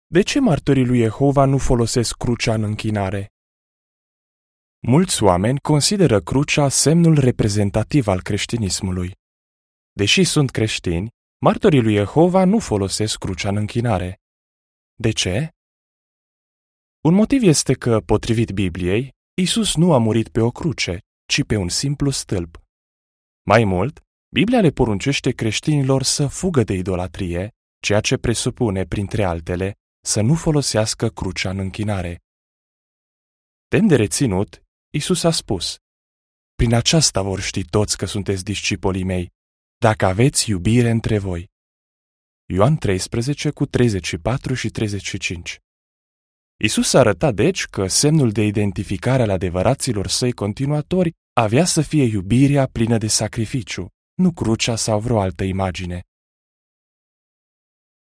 De ce martorii lui Jehova nu folosesc crucea în închinare? Mulți oameni consideră crucea semnul reprezentativ al creștinismului. Deși sunt creștini, martorii lui Jehova nu folosesc crucea în închinare. De ce? Un motiv este că, potrivit Bibliei, Iisus nu a murit pe o cruce, ci pe un simplu stâlp. Mai mult, Biblia le poruncește creștinilor să fugă de idolatrie, ceea ce presupune, printre altele, să nu folosească crucea în închinare. Demn de reținut, Iisus a spus: prin aceasta vor ști toți că sunteți discipolii mei, dacă aveți iubire între voi. Ioan 13 cu 34 și 35. Iisus arăta deci că semnul de identificare al adevăraților săi continuatori avea să fie iubirea plină de sacrificiu, nu crucea sau vreo altă imagine.